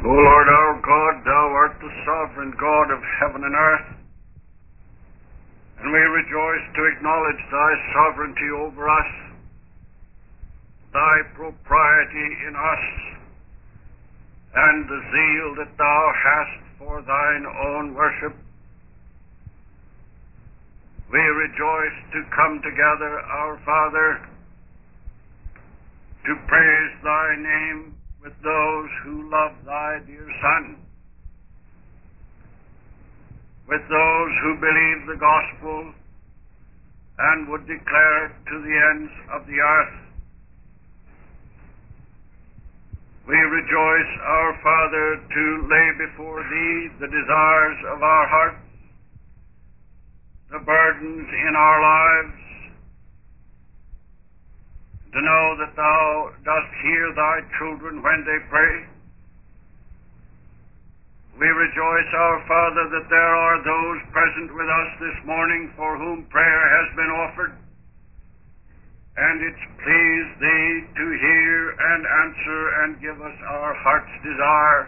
O Lord our God, thou art the sovereign God of heaven and earth, and we rejoice to acknowledge thy sovereignty over us, thy propriety in us, and the zeal that thou hast for thine own worship. We rejoice to come together, our Father, to praise thy name with those who love thy dear Son, with those who believe the gospel and would declare it to the ends of the earth. We rejoice, our Father, to lay before thee the desires of our hearts, the burdens in our lives, to know that thou dost hear thy children when they pray. We rejoice, our Father, that there are those present with us this morning for whom prayer has been offered, and it's pleased thee to hear and answer and give us our heart's desire.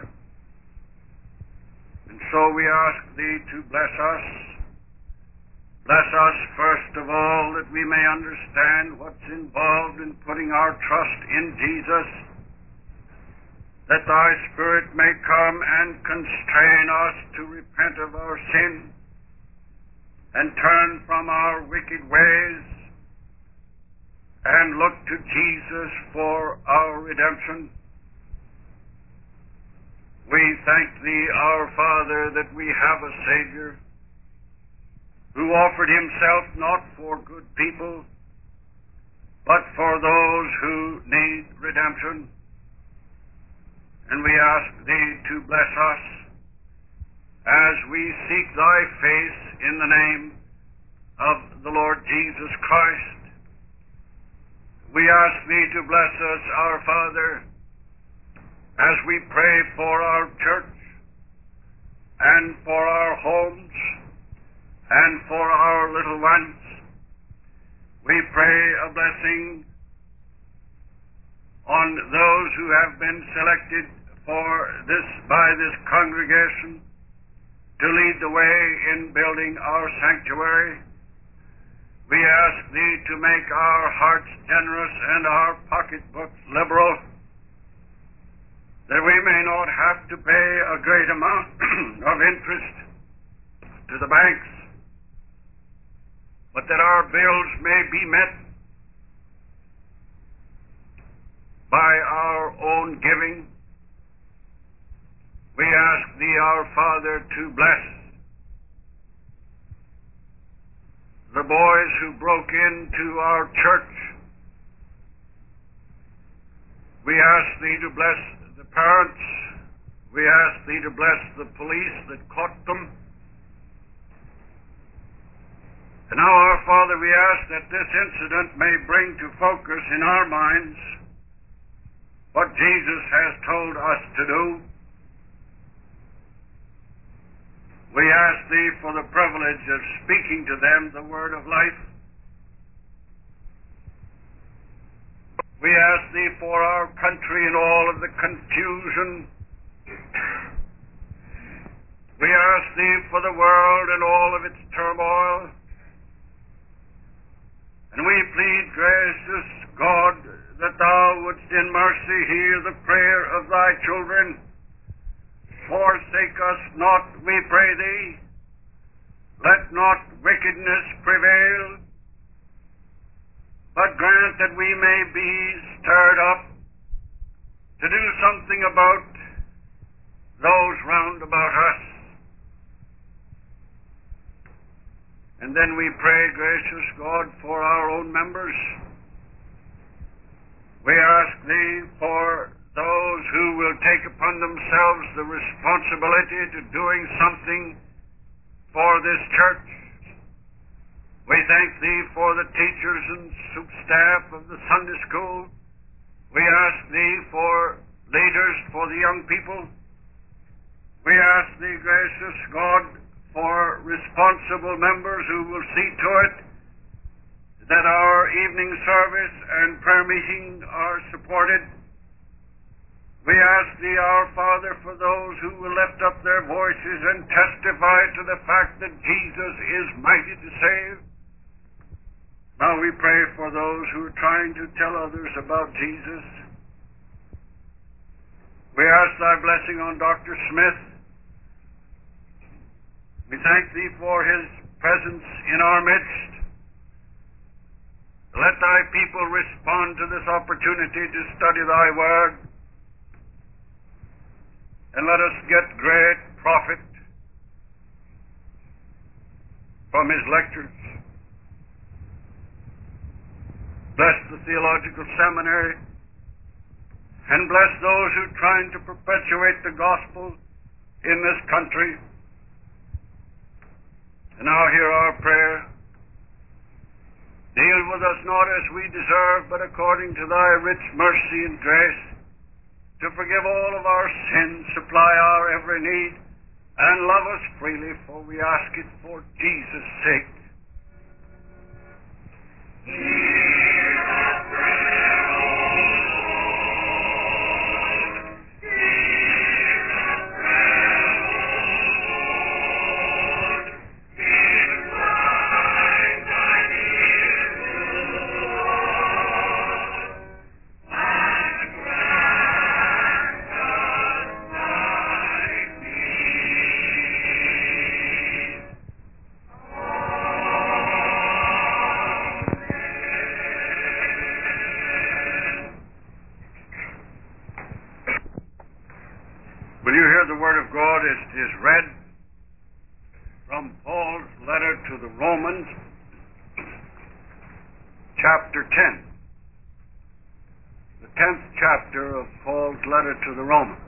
And so we ask thee to bless us. Bless us, first of all, that we may understand what's involved in putting our trust in Jesus, that thy Spirit may come and constrain us to repent of our sin and turn from our wicked ways and look to Jesus for our redemption. We thank thee, our Father, that we have a Savior who offered himself not for good people, but for those who need redemption. And we ask thee to bless us as we seek thy face in the name of the Lord Jesus Christ. We ask thee to bless us, our Father, as we pray for our church and for our homes and for our little ones. We pray a blessing on those who have been selected by this congregation to lead the way in building our sanctuary. We ask thee to make our hearts generous and our pocketbooks liberal, that we may not have to pay a great amount of interest to the banks, but that our bills may be met by our own giving. We ask thee, our Father, to bless the boys who broke into our church. We ask thee to bless the parents. We ask thee to bless the police that caught them. And now, our Father, we ask that this incident may bring to focus in our minds what Jesus has told us to do. We ask thee for the privilege of speaking to them the word of life. We ask thee for our country and all of the confusion. We ask thee for the world and all of its turmoil. And we plead, gracious God, that thou wouldst in mercy hear the prayer of thy children. Forsake us not, we pray thee. Let not wickedness prevail, but grant that we may be stirred up to do something about those round about us. And then we pray, gracious God, for our own members. We ask thee for those who will take upon themselves the responsibility to doing something for this church. We thank thee for the teachers and staff of the Sunday school. We ask thee for leaders for the young people. We ask thee, gracious God, for responsible members who will see to it that our evening service and prayer meeting are supported. We ask Thee, our Father, for those who will lift up their voices and testify to the fact that Jesus is mighty to save. Now we pray for those who are trying to tell others about Jesus. We ask Thy blessing on Dr. Smith. We thank Thee for his presence in our midst. Let Thy people respond to this opportunity to study Thy Word, and let us get great profit from his lectures. Bless the Theological Seminary, and bless those who are trying to perpetuate the gospel in this country. And now hear our prayer. Deal with us not as we deserve, but according to Thy rich mercy and grace, to forgive all of our sins, supply our every need, and love us freely, for we ask it for Jesus' sake. Will you hear the Word of God as it is read from Paul's letter to the Romans, chapter 10. The 10th chapter of Paul's letter to the Romans.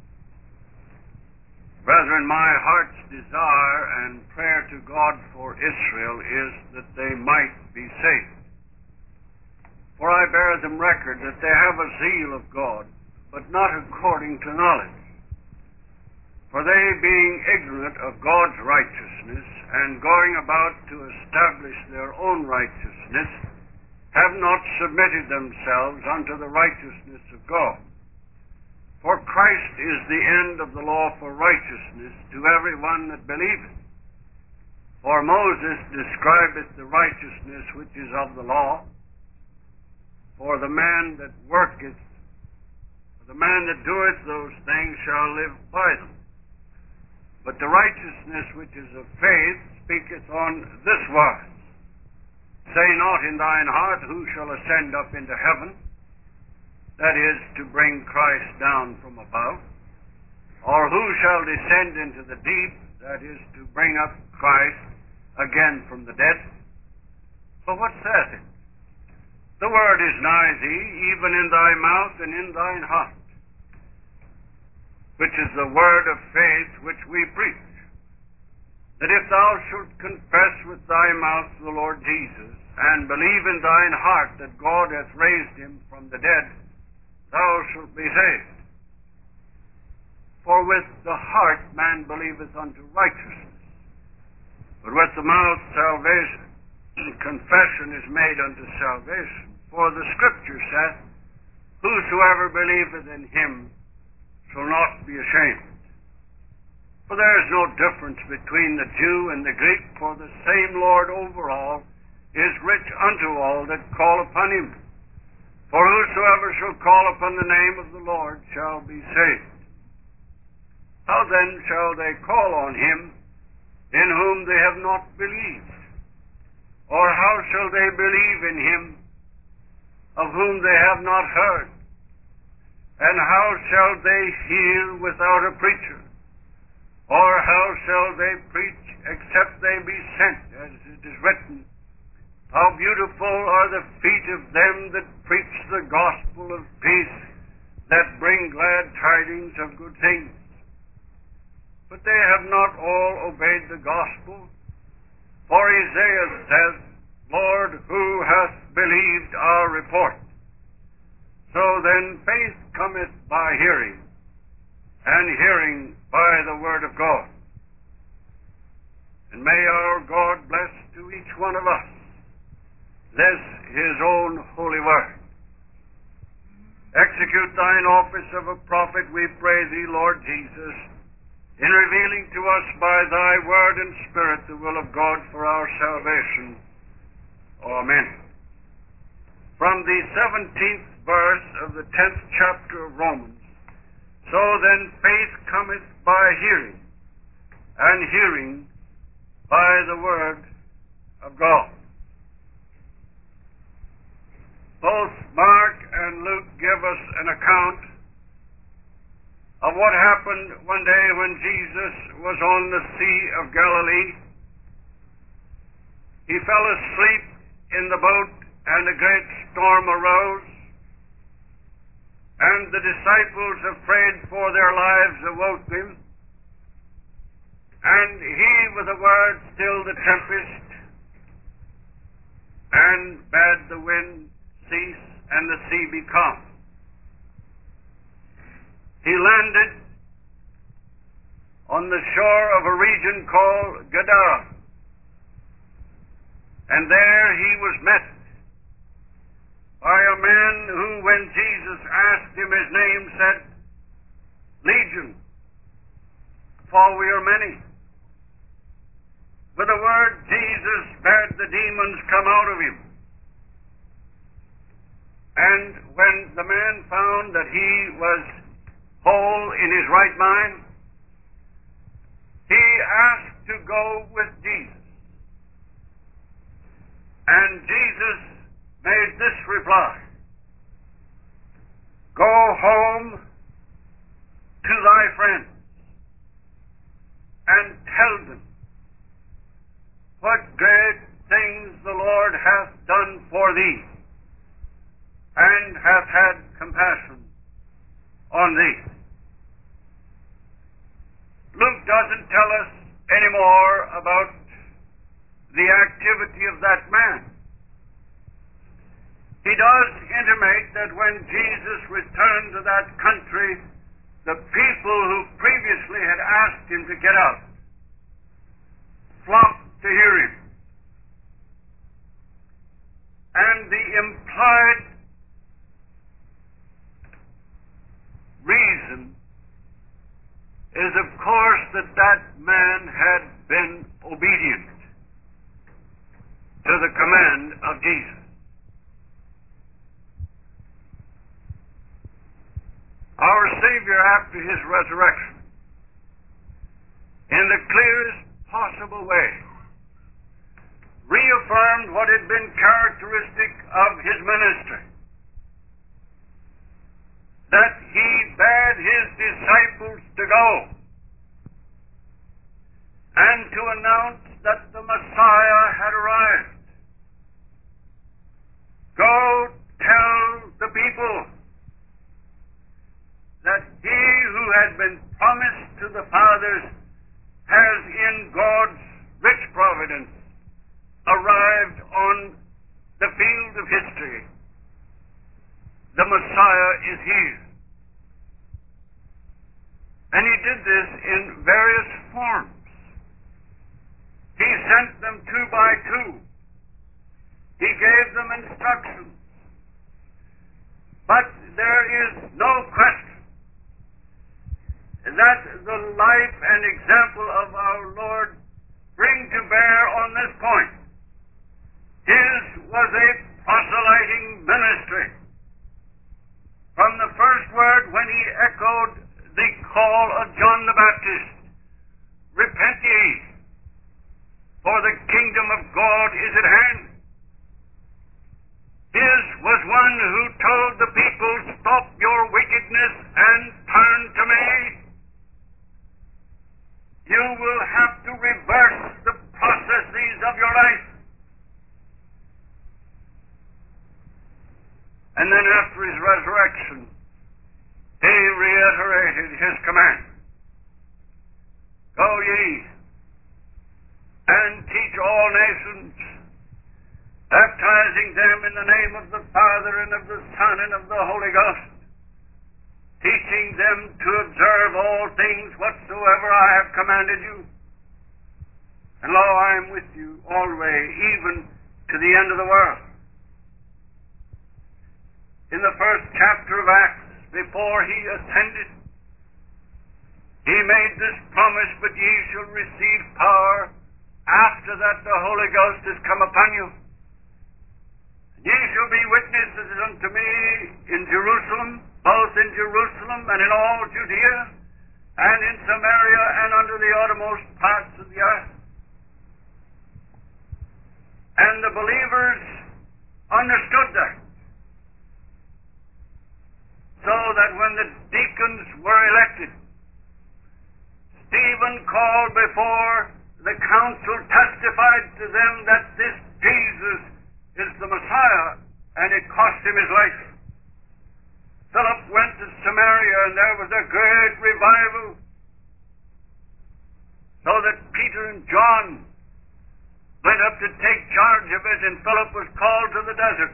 Brethren, my heart's desire and prayer to God for Israel is that they might be saved. For I bear them record that they have a zeal of God, but not according to knowledge. For they, being ignorant of God's righteousness, and going about to establish their own righteousness, have not submitted themselves unto the righteousness of God. For Christ is the end of the law for righteousness to every one that believeth. For Moses describeth the righteousness which is of the law, for the man that worketh, the man that doeth those things shall live by them. But the righteousness which is of faith speaketh on this wise. Say not in thine heart, who shall ascend up into heaven? That is, to bring Christ down from above. Or who shall descend into the deep? That is, to bring up Christ again from the dead. But what saith it? The word is nigh thee, even in thy mouth and in thine heart, which is the word of faith which we preach, that if thou shalt confess with thy mouth the Lord Jesus, and believe in thine heart that God hath raised him from the dead, thou shalt be saved. For with the heart man believeth unto righteousness, but with the mouth salvation. Confession is made unto salvation. For the Scripture saith, whosoever believeth in him shall not be ashamed. For there is no difference between the Jew and the Greek, for the same Lord over all is rich unto all that call upon him. For whosoever shall call upon the name of the Lord shall be saved. How then shall they call on him in whom they have not believed? Or how shall they believe in him of whom they have not heard? And how shall they hear without a preacher? Or how shall they preach except they be sent? As it is written, how beautiful are the feet of them that preach the gospel of peace, that bring glad tidings of good things. But they have not all obeyed the gospel. For Isaiah says, Lord, who hath believed our report? So then faith cometh by hearing, and hearing by the word of God. And may our God bless to each one of us this his own holy word. Execute thine office of a prophet, we pray thee, Lord Jesus, in revealing to us by thy word and spirit the will of God for our salvation. Amen. From the 17th verse of the 10th chapter of Romans, so then faith cometh by hearing, and hearing by the word of God. Both Mark and Luke give us an account of what happened one day when Jesus was on the Sea of Galilee. He fell asleep in the boat, and a great storm arose, and the disciples, afraid for their lives, awoke him, and he with a word stilled the tempest, and bade the wind cease, and the sea be calm. He landed on the shore of a region called Gadara, and there he was met by a man who, when Jesus asked him his name, said, Legion, for we are many. With a word, Jesus bade the demons come out of him. And when the man found that he was whole in his right mind, he asked to go with Jesus. And Jesus made this reply, Go home to thy friends and tell them what great things the Lord hath done for thee, and hath had compassion on thee. Luke doesn't tell us any more about the activity of that man. He does intimate that when Jesus returned to that country, the people who previously had asked him to get up flocked to hear him. And the implied reason is, of course, that that man had been obedient to the command of Jesus. Our Savior, after his resurrection, in the clearest possible way, reaffirmed what had been characteristic of his ministry, that he bade his disciples to go and to announce that the Messiah had arrived. Go tell the people that he who had been promised to the fathers has in God's rich providence arrived on the field of history. The Messiah is here. And he did this in various forms. He sent them two by two. He gave them instructions. But there is no question that the life and example of our Lord bring to bear on this point. His was a proselyting ministry. From the first word when he echoed the call of John the Baptist, Repent ye, for the kingdom of God is at hand. His was one who told the people, Stop your wickedness and turn to me. You will have to reverse the processes of your life. And then after his resurrection, he reiterated his command. Go ye and teach all nations, baptizing them in the name of the Father and of the Son and of the Holy Ghost, teaching them to observe all things whatsoever I have commanded you. And lo, I am with you always, even to the end of the world. in the first chapter of Acts, before he ascended, he made this promise, but ye shall receive power after that the Holy Ghost is come upon you. Ye shall be witnesses unto me in Jerusalem, both in Jerusalem and in all Judea, and in Samaria, and unto the uttermost parts of the earth. And the believers understood that. So that when the deacons were elected, Stephen called before the council, testified to them that this Jesus is the Messiah, and it cost him his life. Philip went to Samaria, and there was a great revival, so that Peter and John went up to take charge of it, and Philip was called to the desert,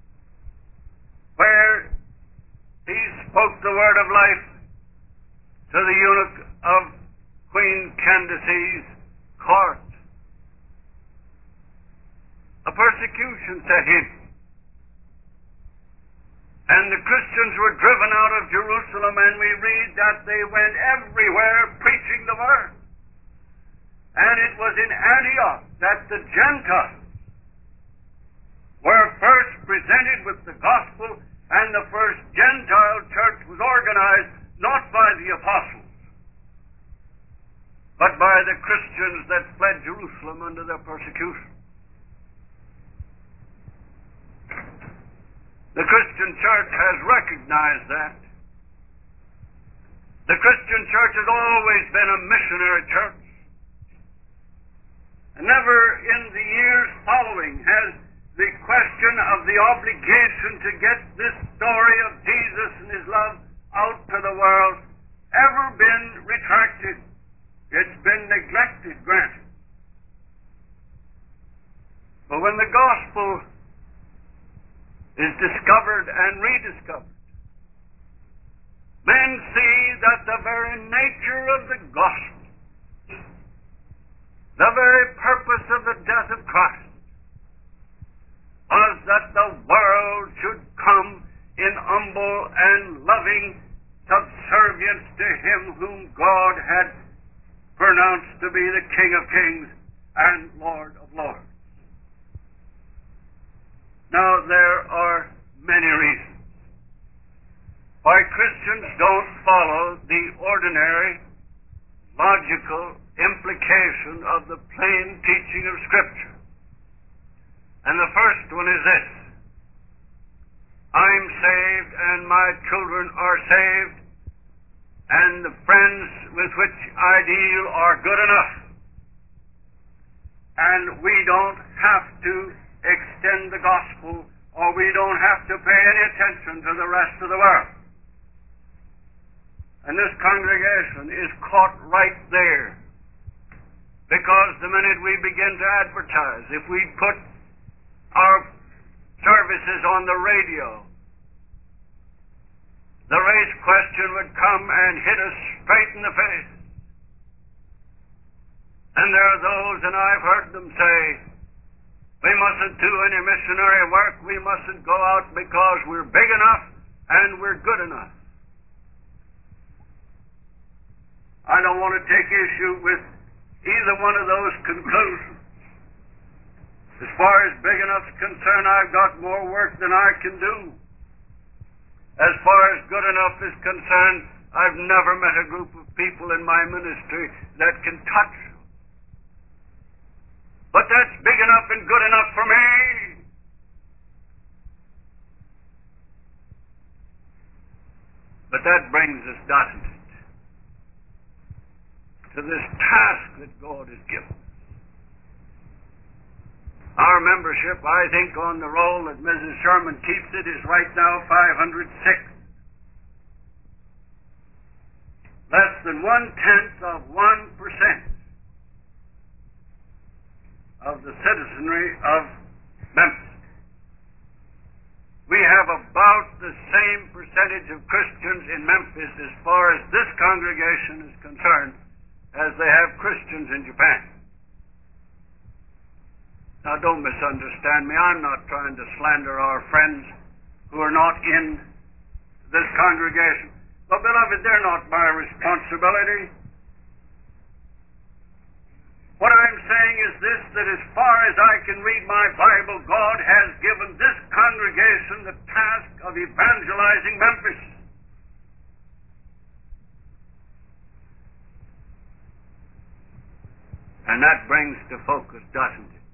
where he spoke the word of life to the eunuch of Queen Candace's court. A persecution set in, and the Christians were driven out of Jerusalem, and we read that they went everywhere preaching the word. And it was in Antioch that the Gentiles were first presented with the gospel, and the first Gentile church was organized not by the apostles, but by the Christians that fled Jerusalem under their persecution. The Christian church has recognized that. The Christian church has always been a missionary church. And never in the years following has the question of the obligation to get this story of Jesus and his love out to the world ever been retracted. It's been neglected, granted. But when the gospel is discovered and rediscovered, men see that the very nature of the gospel, the very purpose of the death of Christ, was that the world should come in humble and loving subservience to him whom God had pronounced to be the King of Kings and Lord of Lords. Now, there are many reasons why Christians don't follow the ordinary, logical implication of the plain teaching of Scripture. And the first one is this: I'm saved and my children are saved, and the friends with which I deal are good enough, and we don't have to extend the gospel, or we don't have to pay any attention to the rest of the world. And this congregation is caught right there, because the minute we begin to advertise, if we put our services on the radio, the race question would come and hit us straight in the face. And there are those, and I've heard them say, we mustn't do any missionary work, we mustn't go out because we're big enough and we're good enough. I don't want to take issue with either one of those conclusions. As far as big enough is concerned, I've got more work than I can do. As far as good enough is concerned, I've never met a group of people in my ministry that can touch them. But that's big enough and good enough for me. But that brings us, doesn't it, to this task that God has given. Our membership, I think, on the roll that Mrs. Sherman keeps it, is right now 506. Less than 0.1% of the citizenry of Memphis. We have about the same percentage of Christians in Memphis as far as this congregation is concerned as they have Christians in Japan. Now, don't misunderstand me. I'm not trying to slander our friends who are not in this congregation. But, beloved, they're not my responsibility. What I'm saying is this, that as far as I can read my Bible, God has given this congregation the task of evangelizing Memphis. And that brings to focus, doesn't it,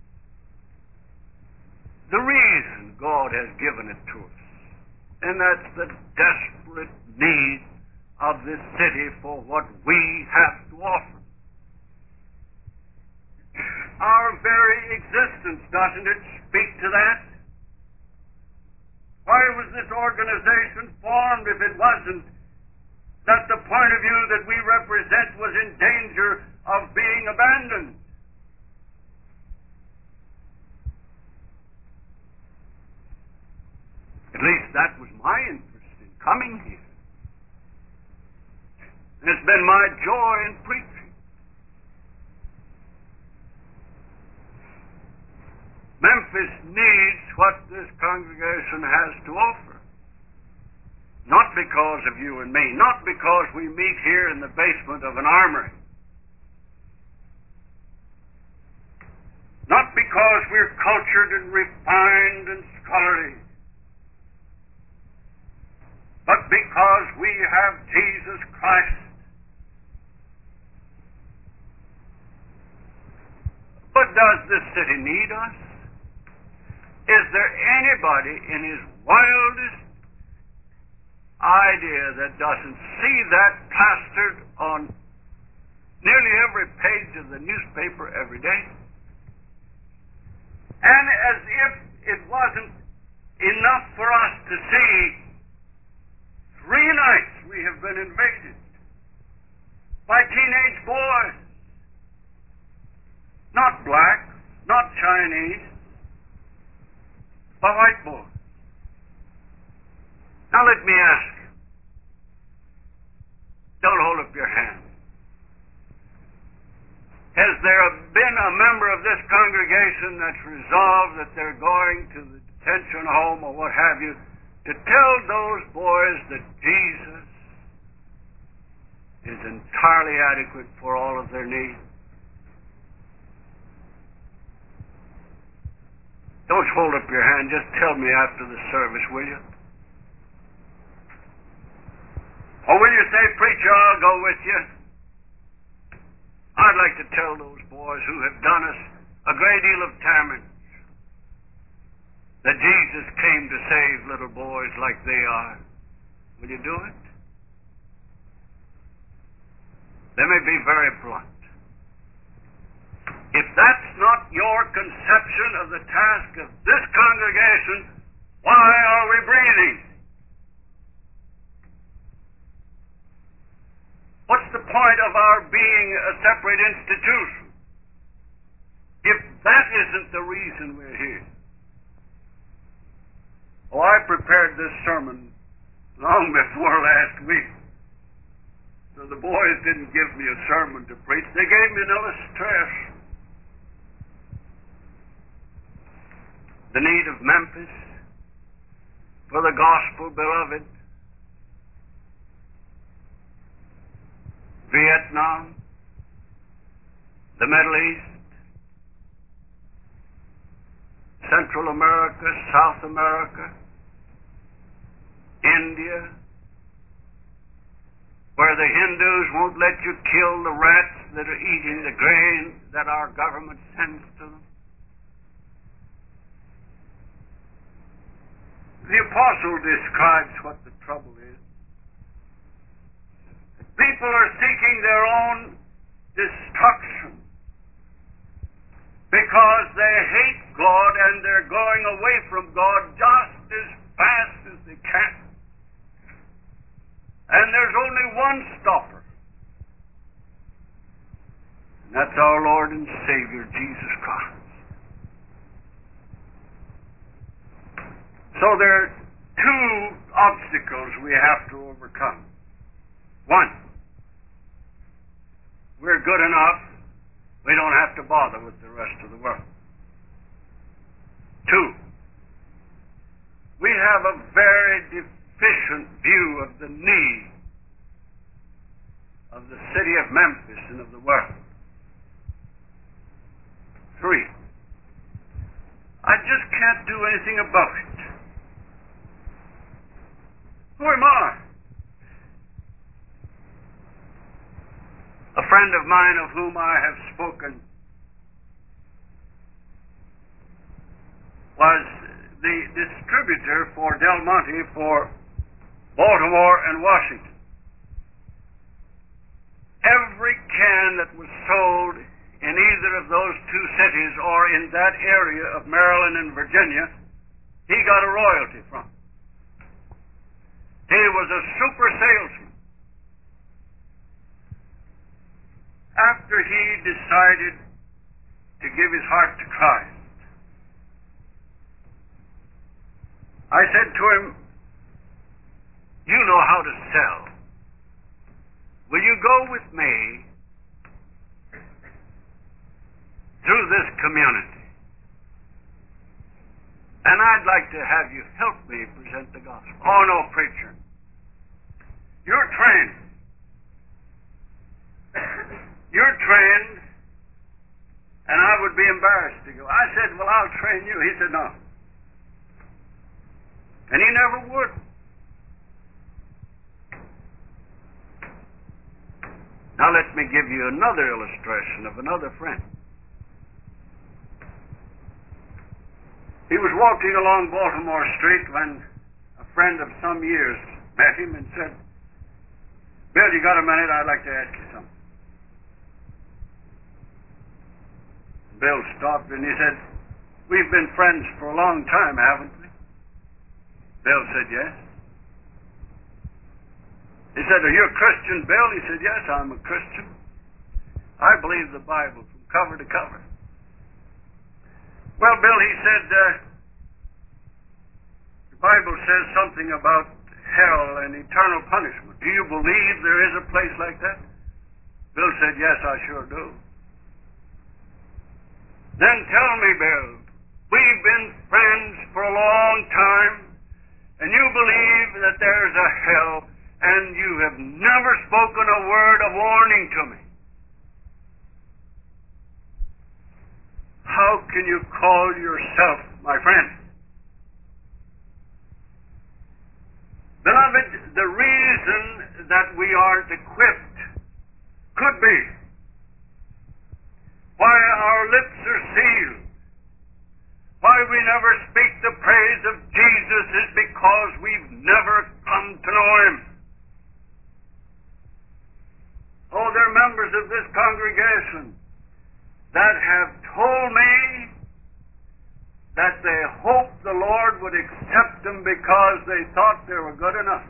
the reason God has given it to us. And that's the desperate need of this city for what we have to offer. Our very existence, doesn't it, speak to that? Why was this organization formed if it wasn't that the point of view that we represent was in danger of being abandoned? At least that was my interest in coming here. And it's been my joy in preaching. Memphis needs what this congregation has to offer. Not because of you and me, not because we meet here in the basement of an armory. Not because we're cultured and refined and scholarly. But because we have Jesus Christ. But does this city need us? Is there anybody in his wildest idea that doesn't see that plastered on nearly every page of the newspaper every day? And as if it wasn't enough for us to see, 3 nights we have been invaded by teenage boys. Not black, not Chinese, but white boys. Now let me ask you. Don't hold up your hand. Has there been a member of this congregation that's resolved that they're going to the detention home or what have you to tell those boys that Jesus is entirely adequate for all of their needs? Don't hold up your hand. Just tell me after the service, will you? Or will you say, preacher, I'll go with you? I'd like to tell those boys who have done us a great deal of damage that Jesus came to save little boys like they are. Will you do it? Let me be very blunt. If that's not your conception of the task of this congregation, why are we breathing? What's the point of our being a separate institution if that isn't the reason we're here? Oh, I prepared this sermon long before last week. So the boys didn't give me a sermon to preach. They gave me an illustration. The need of Memphis for the gospel, beloved. Vietnam, the Middle East, Central America, South America, India, where the Hindus won't let you kill the rats that are eating the grain that our government sends to them. The apostle describes what the trouble is. People are seeking their own destruction because they hate God and they're going away from God just as fast as they can. And there's only one stopper. And that's our Lord and Savior, Jesus Christ. So there are 2 obstacles we have to overcome. 1, we're good enough, we don't have to bother with the rest of the world. 2, we have a very deficient view of the need of the city of Memphis and of the world. 3, I just can't do anything about it. Who am I? A friend of mine of whom I have spoken was the distributor for Del Monte for Baltimore and Washington. Every can that was sold in either of those two cities or in that area of Maryland and Virginia, he got a royalty from. He was a super salesman. After he decided to give his heart to Christ, I said to him, you know how to sell. Will you go with me through this community? And I'd like to have you help me present the gospel. Oh, no, preacher. You're trained. You're trained, and I would be embarrassed to go. I said, well, I'll train you. He said, no. And he never would. Now let me give you another illustration of another friend. He was walking along Baltimore Street when a friend of some years met him and said, Bill, you got a minute? I'd like to ask you something. Bill stopped and he said, we've been friends for a long time, haven't we? Bill said, yes. He said, are you a Christian, Bill? He said, yes, I'm a Christian. I believe the Bible from cover to cover. Well, Bill, he said, the Bible says something about hell and eternal punishment. Do you believe there is a place like that? Bill said, yes, I sure do. Then tell me, Bill, we've been friends for a long time, and you believe that there's a hell, and you have never spoken a word of warning to me. How can you call yourself my friend? Beloved, the reason that we aren't equipped could be why our lips are sealed, why we never speak the praise of Jesus is because we've never come to know Him. Oh, there are members of this congregation that have told me that they hoped the Lord would accept them because they thought they were good enough.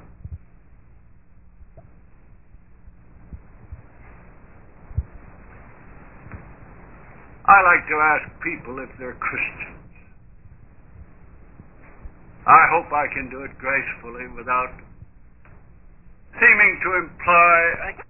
I like to ask people if they're Christians. I hope I can do it gracefully without seeming to imply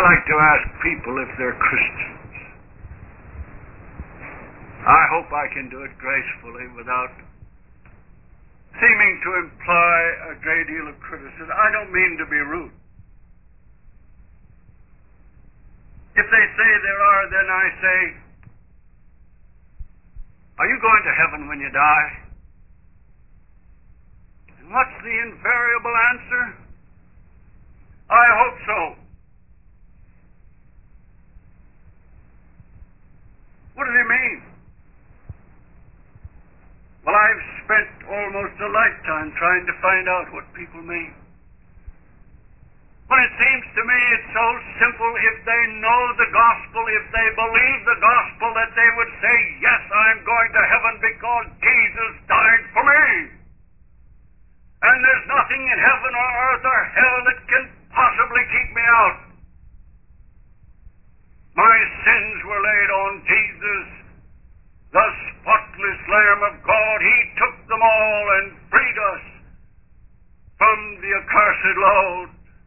like to ask people if they're Christians. I hope I can do it gracefully without seeming to imply a great deal of criticism. I don't mean to be rude. If they say there are, then I say, are you going to heaven when you die? And what's the invariable answer? I hope so. What do they mean? Well, I've spent almost a lifetime trying to find out what people mean. When it seems to me it's so simple, if they know the gospel, if they believe the gospel, that they would say, yes, I'm going to heaven because Jesus died for me. And there's nothing in heaven or earth or hell that can possibly keep me out. My sins were laid on Jesus, the spotless Lamb of God. He took them all and freed us from the accursed load.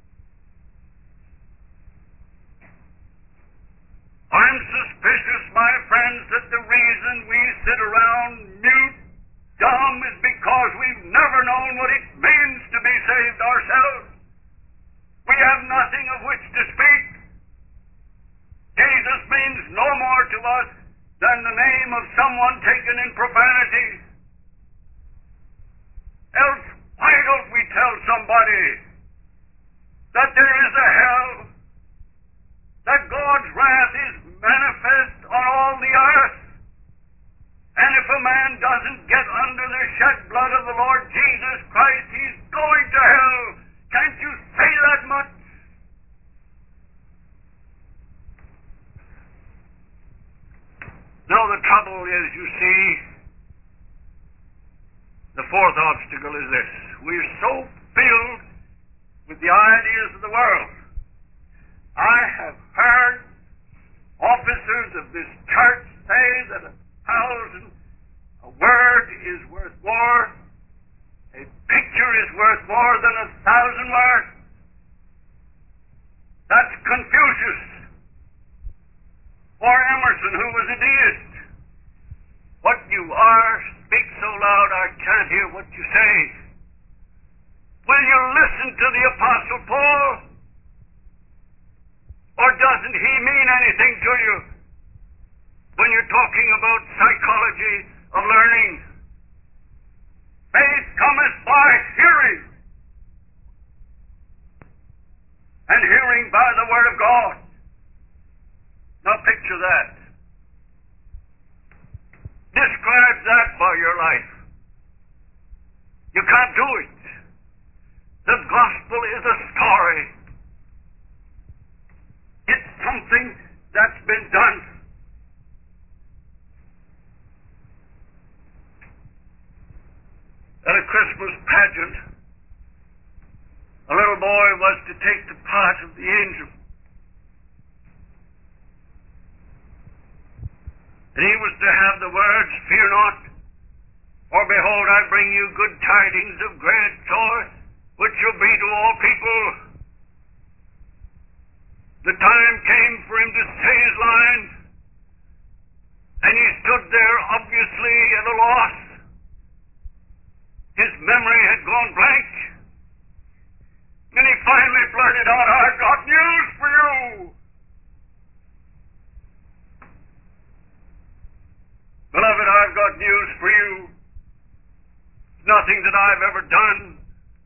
I'm suspicious, my friends, that the reason we sit around mute, dumb, is because we've never known what it means to be saved ourselves. We have nothing of which to speak. Jesus means no more to us than the name of someone taken in profanity. Else, why don't we tell somebody that there is a hell, that God's wrath is manifest on all the earth, and if a man doesn't get under the shed blood of the Lord Jesus Christ, he's going to hell. Can't you say that much? No, the trouble is, you see, the fourth obstacle is this. We're so filled with the ideas of the world. I have heard officers of this church say that a word is worth more, a picture is worth more than 1,000 words. That's Confucius. Or Emerson, who was a deist. What you are, speak so loud I can't hear what you say. Will you listen to the Apostle Paul? Or doesn't he mean anything to you when you're talking about psychology of learning? Faith cometh by hearing, and hearing by the Word of God. Now picture that. Describe that by your life. You can't do it. The gospel is a story. It's something that's been done. At a Christmas pageant, a little boy was to take the part of the angel. And he was to have the words, "Fear not, for behold, I bring you good tidings of great joy, which shall be to all people." The time came for him to say his lines, and he stood there obviously at a loss. His memory had gone blank. And he finally blurted out, "I've got news for you. Beloved, I've got news for you. Nothing that I've ever done.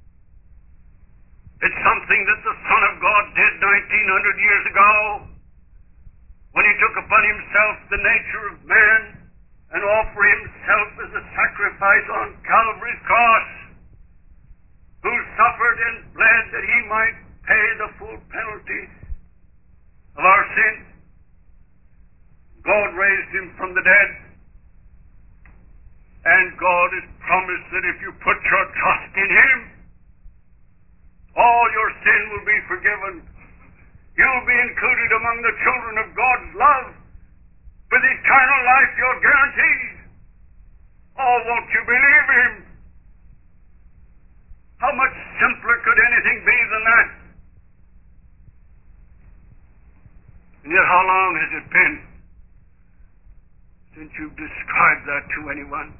It's something that the Son of God did 1900 years ago when he took upon himself the nature of man and offered himself as a sacrifice on Calvary's cross, who suffered and bled that he might pay the full penalty of our sin. God raised him from the dead. And God has promised that if you put your trust in him, all your sin will be forgiven. You'll be included among the children of God's love. With eternal life, you're guaranteed. Oh, won't you believe him? How much simpler could anything be than that? And yet how long has it been since you've described that to anyone?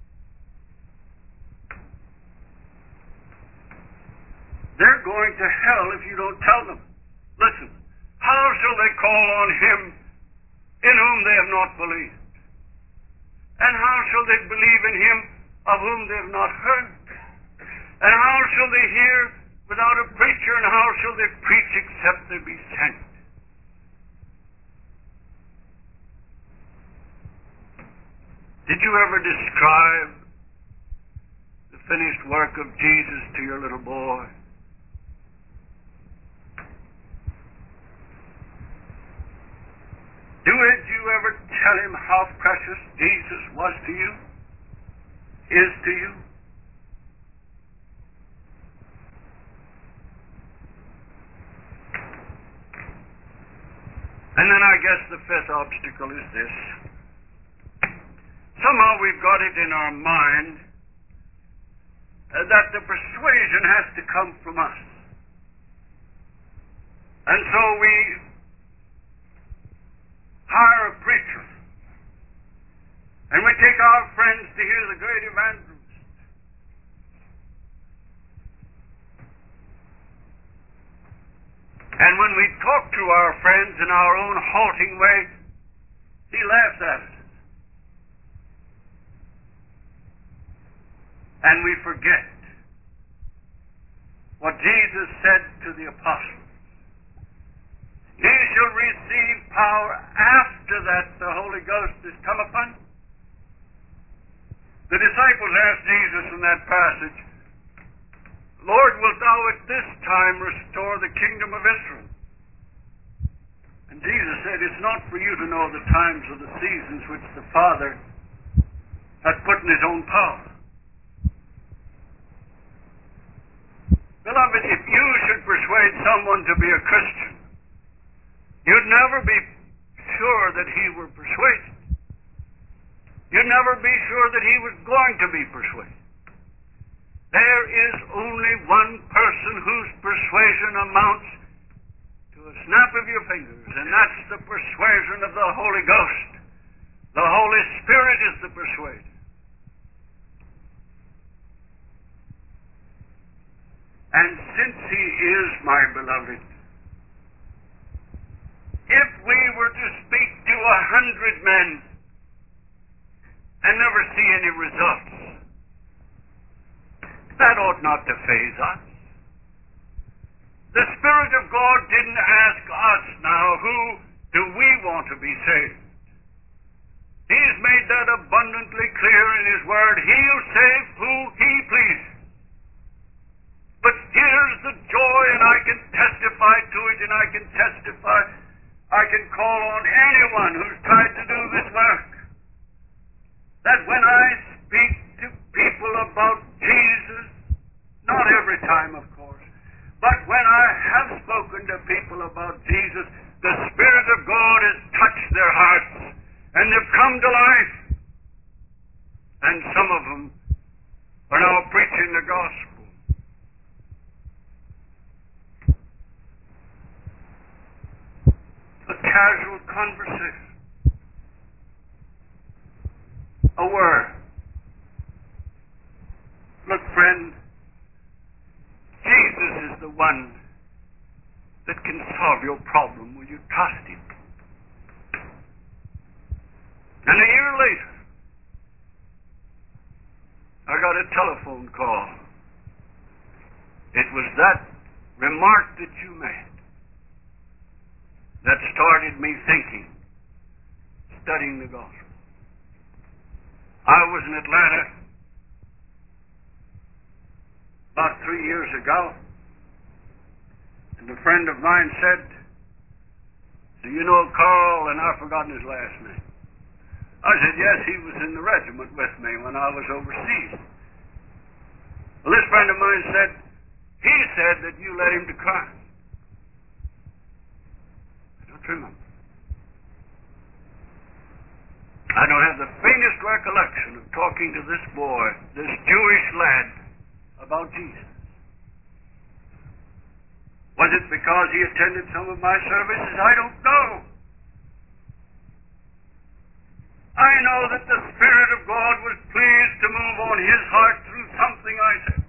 They're going to hell if you don't tell them. Listen, how shall they call on him in whom they have not believed? And how shall they believe in him of whom they have not heard? And how shall they hear without a preacher? And how shall they preach except they be sent? Did you ever describe the finished work of Jesus to your little boy? Did you ever tell him how precious Jesus was to you, is to you? And then I guess the fifth obstacle is this. Somehow we've got it in our mind that the persuasion has to come from us. And so we hire a preacher, and we take our friends to hear the great evangelist. And when we talk to our friends in our own halting way, he laughs at us. And we forget what Jesus said to the apostles. Ye shall receive power after that the Holy Ghost is come upon. The disciples asked Jesus in that passage, Lord, wilt thou at this time restore the kingdom of Israel? And Jesus said, it's not for you to know the times or the seasons which the Father hath put in his own power. Beloved, if you should persuade someone to be a Christian, you'd never be sure that he were persuaded. You'd never be sure that he was going to be persuaded. There is only one person whose persuasion amounts to a snap of your fingers, and that's the persuasion of the Holy Ghost. The Holy Spirit is the persuader. And since he is my beloved, if we were to speak to 100 men and never see any results, that ought not to faze us. The Spirit of God didn't ask us now, who do we want to be saved? He's made that abundantly clear in his word. He'll save who he pleases. But here's the joy, and I can testify to it, and I can call on anyone who's tried to do this work, that when I speak to people about Jesus, not every time, of course, but when I have spoken to people about Jesus, the Spirit of God has touched their hearts, and they've come to life. And some of them are now preaching the gospel. A casual conversation, a word. Look, friend, Jesus is the one that can solve your problem. Will you trust him? And a year later, I got a telephone call. It was that remark that you made that started me thinking, studying the gospel. I was in Atlanta about 3 years ago, and a friend of mine said, do you know Carl? And I've forgotten his last name. I said, yes, he was in the regiment with me when I was overseas. Well, this friend of mine said, he said that you led him to Christ. Remember. I don't have the faintest recollection of talking to this boy, this Jewish lad, about Jesus. Was it because he attended some of my services? I don't know. I know that the Spirit of God was pleased to move on his heart through something I said.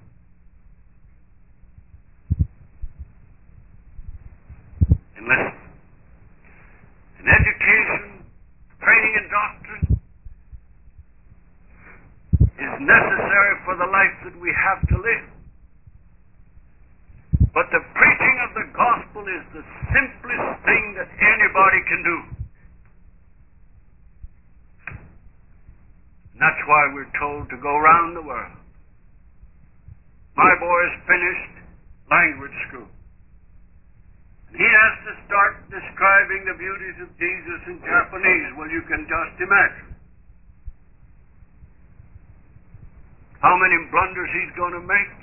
And listen, in education, training, and doctrine is necessary for the life that we have to live. But the preaching of the gospel is the simplest thing that anybody can do. And that's why we're told to go around the world. My boy has finished language school. He has to start describing the beauties of Jesus in Japanese. Well, you can just imagine how many blunders he's going to make.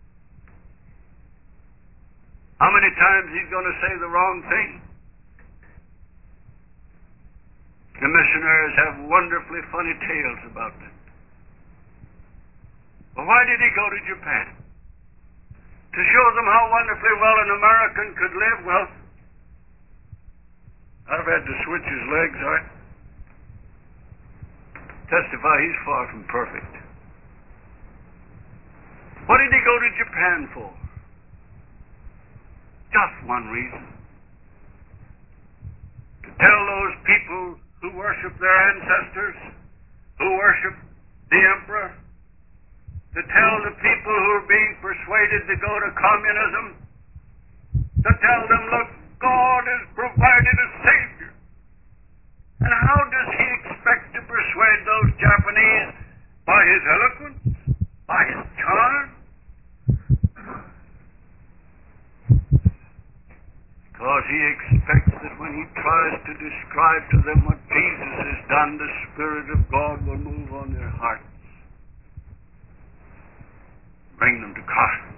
How many times he's going to say the wrong thing. The missionaries have wonderfully funny tales about that. Well, why did he go to Japan? To show them how wonderfully well an American could live? Well, I've had to switch his legs. I testify he's far from perfect. What did he go to Japan for? Just one reason. To tell those people who worship their ancestors, who worship the emperor, to tell the people who are being persuaded to go to communism, to tell them, look, God has provided a Savior. And how does he expect to persuade those Japanese? By his eloquence? By his charm? Because he expects that when he tries to describe to them what Jesus has done, the Spirit of God will move on their hearts. Bring them to Christ.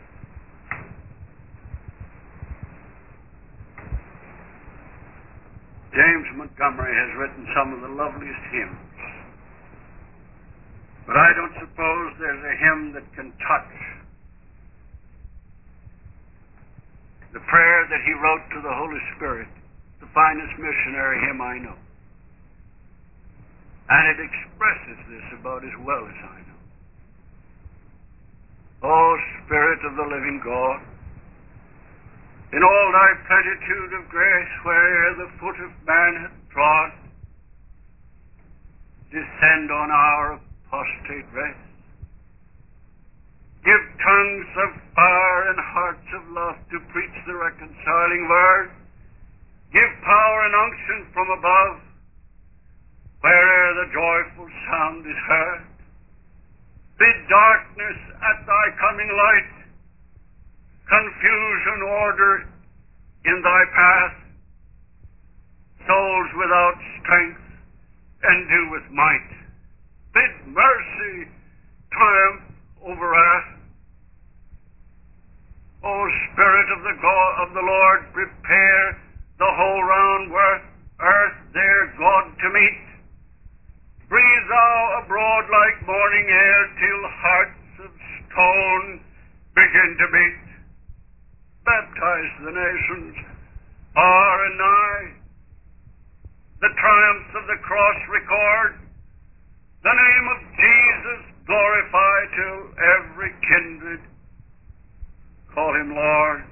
James Montgomery has written some of the loveliest hymns. But I don't suppose there's a hymn that can touch the prayer that he wrote to the Holy Spirit, the finest missionary hymn I know. And it expresses this about as well as I know. O Spirit of the living God, in all thy plenitude of grace, where'er the foot of man hath trod, descend on our apostate race. Give tongues of fire and hearts of love to preach the reconciling word. Give power and unction from above, where'er the joyful sound is heard. Bid darkness at thy coming light, confusion order in thy path, souls without strength endue with might. Bid mercy triumph over wrath. O Spirit of the Lord, prepare the whole round earth there God to meet. Breathe thou abroad like morning air till hearts of stone begin to beat. Baptize the nations far and nigh. The triumphs of the cross record. The name of Jesus glorify to every kindred. Call him Lord.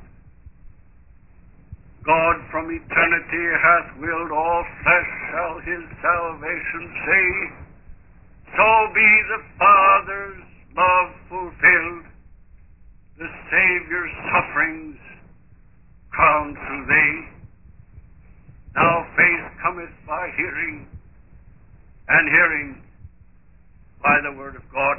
God from eternity hath willed all flesh shall his salvation see. So be the Father's love fulfilled, the Savior's sufferings crowned through thee. Now faith cometh by hearing, and hearing by the word of God.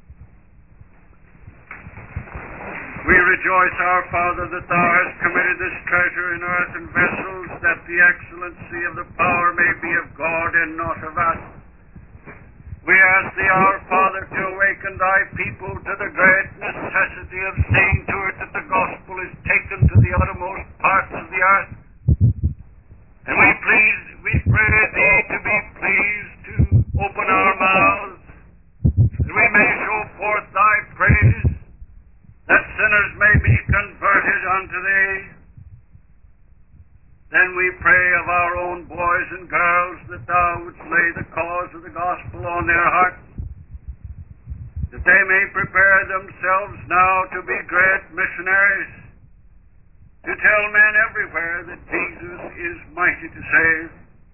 We rejoice, our Father, that thou hast committed this treasure in earthen vessels, that the excellency of the power may be of God and not of us. We ask thee, our Father, to awaken thy people to the great necessity of seeing to it that the gospel is taken to the uttermost parts of the earth. And we pray thee to be pleased to open our mouths, that we may show forth thy praise, that sinners may be converted unto thee. Then we we pray of our own boys and girls that Thou wouldst lay the cause of the gospel on their hearts, that they may prepare themselves now to be great missionaries, to tell men everywhere that Jesus is mighty to save.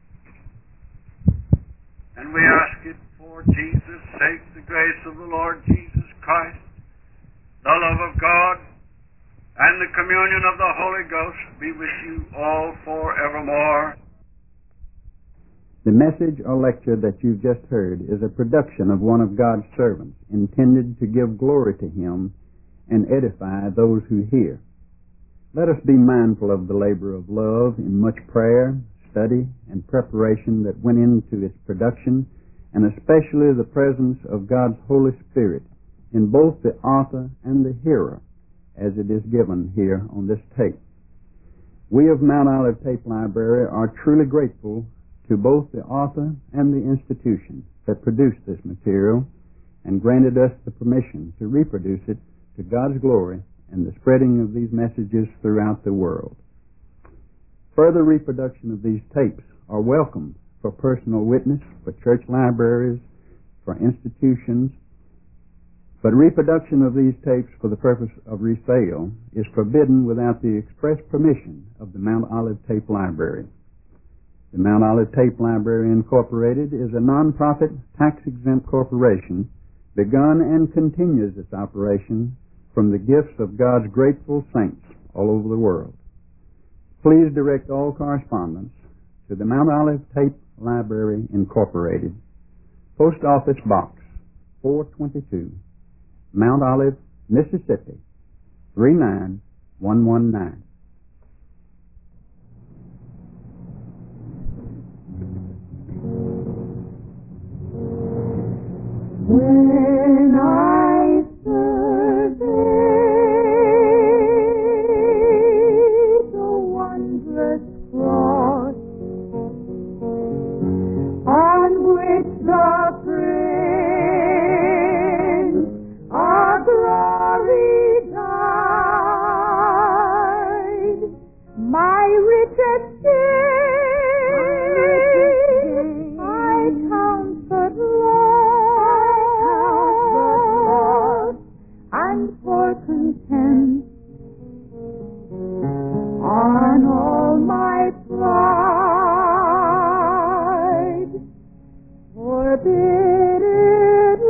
And we ask it for Jesus' sake, the grace of the Lord Jesus Christ, the love of God, and the communion of the Holy Ghost be with you all forevermore. The message or lecture that you've just heard is a production of one of God's servants, intended to give glory to Him and edify those who hear. Let us be mindful of the labor of love in much prayer, study, and preparation that went into its production, and especially the presence of God's Holy Spirit in both the author and the hearer, as it is given here on this tape. We of Mount Olive Tape Library are truly grateful to both the author and the institution that produced this material and granted us the permission to reproduce it to God's glory and the spreading of these messages throughout the world. Further reproduction of these tapes are welcome for personal witness, for church libraries, for institutions, but reproduction of these tapes for the purpose of resale is forbidden without the express permission of the Mount Olive Tape Library. The Mount Olive Tape Library Incorporated is a non-profit, tax-exempt corporation begun and continues its operation from the gifts of God's grateful saints all over the world. Please direct all correspondence to the Mount Olive Tape Library Incorporated, Post Office Box 422, Mount Olive, Mississippi 39119. When I survey the wondrous cross on which the Prince of Glory died, my richest gain I count but loss, and for content on all my pride, forbid it,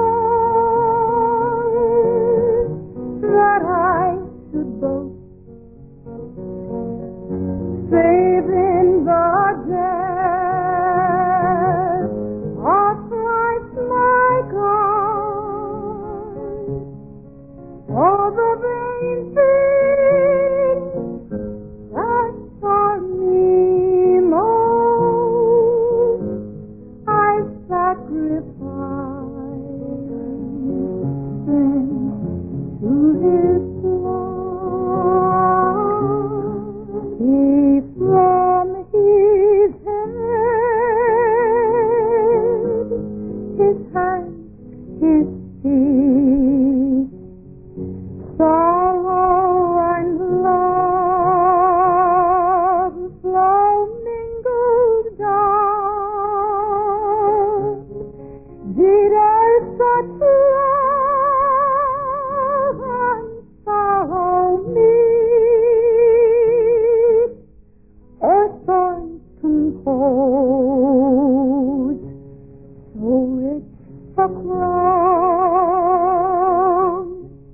Lord, that I should boast, save in the death of Christ my God. All the vain things that charm me most, I sacrifice then to His love. He from His head, His hand, His feet, sorrow and love flow mingled down. Did earth such love and sorrow meet, or thorns compose so rich a crown?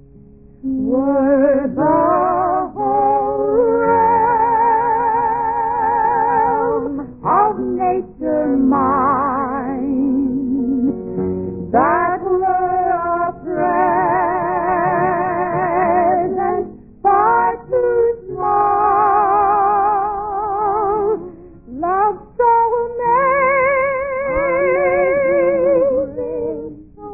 Were the whole realm of nature mine, that were a present far too small, love so amazing, so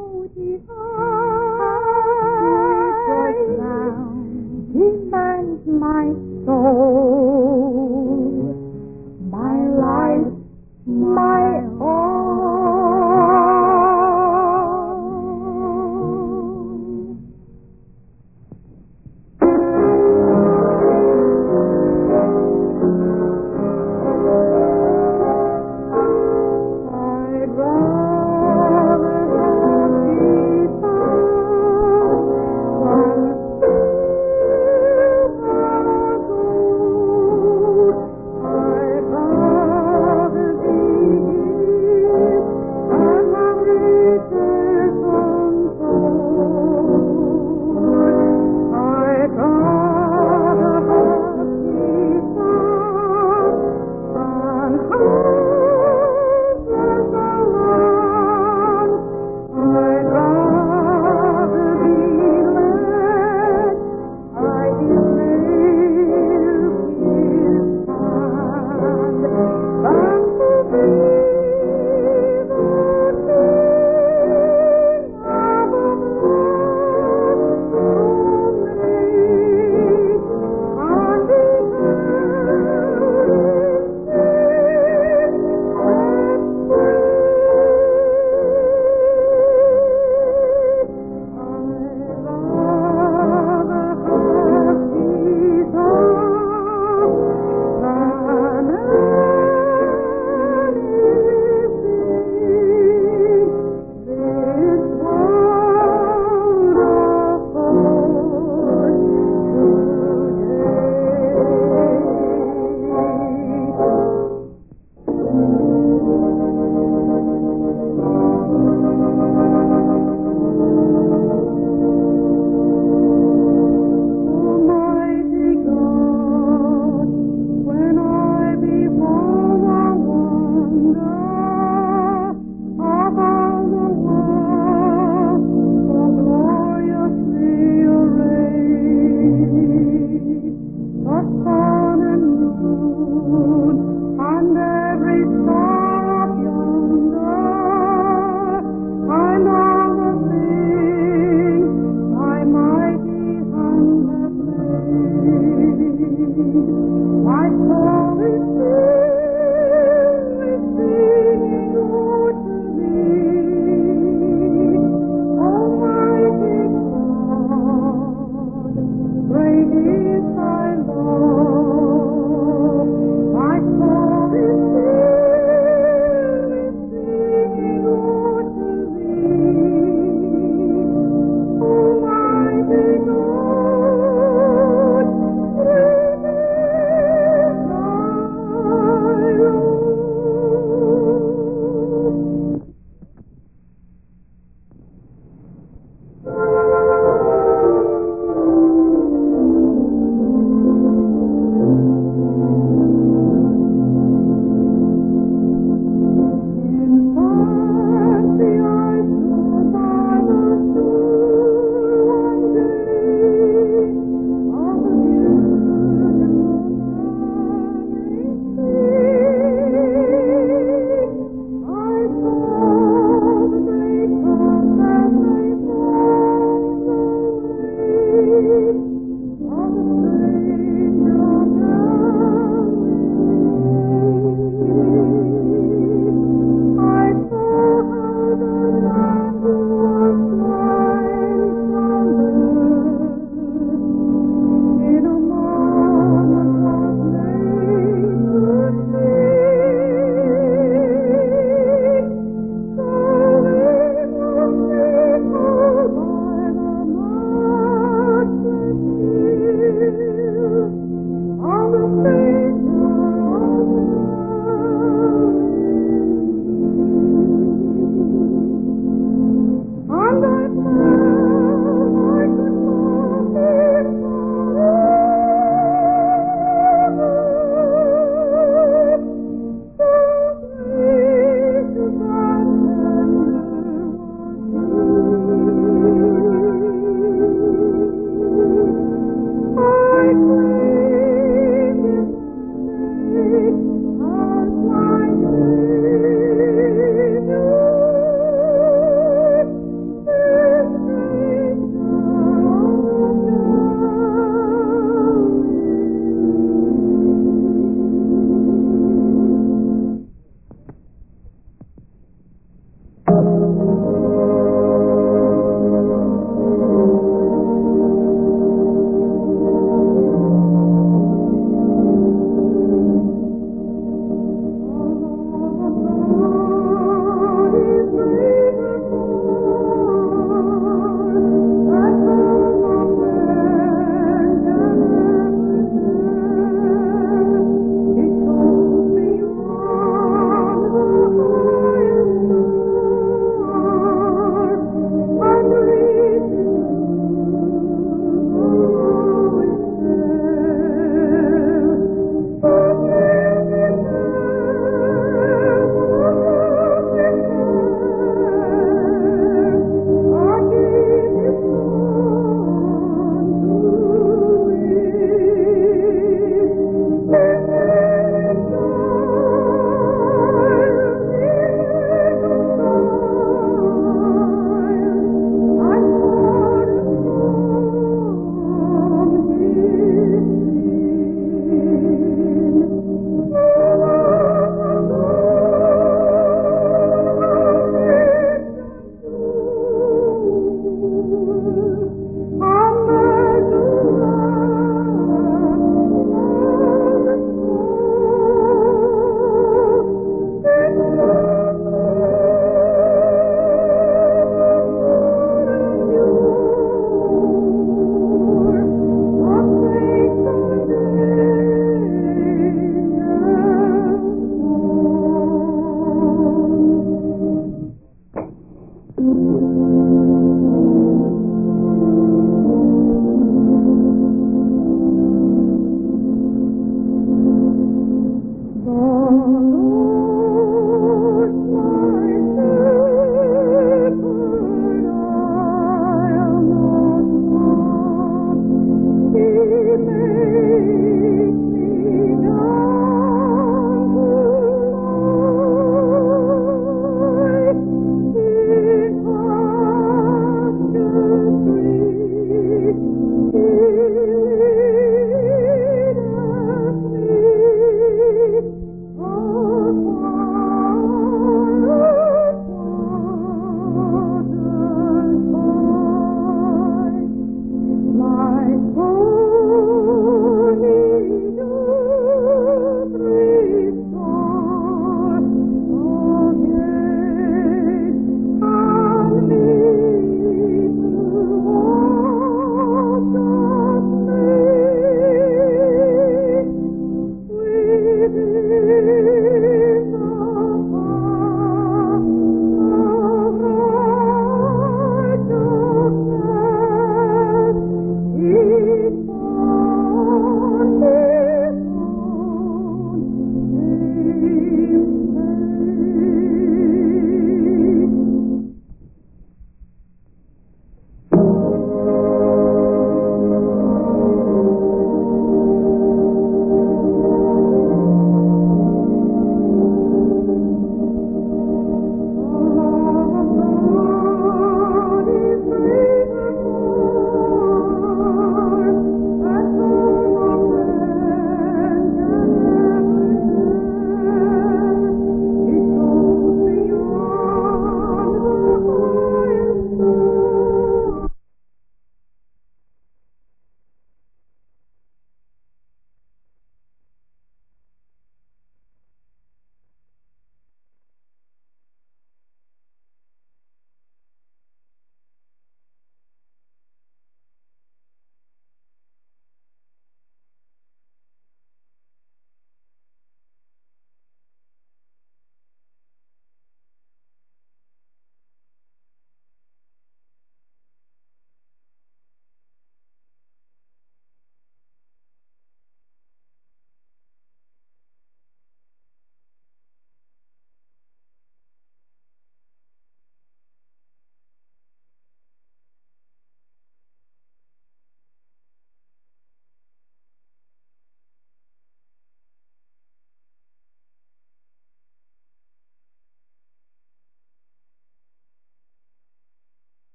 Thank you.